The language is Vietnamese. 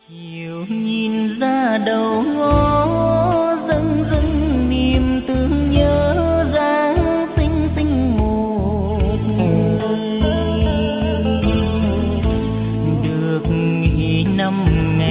chiều nhìn ra đầu ngõ dâng dâng niềm thương nhớ dáng xinh xinh một người được nghỉ năm ngày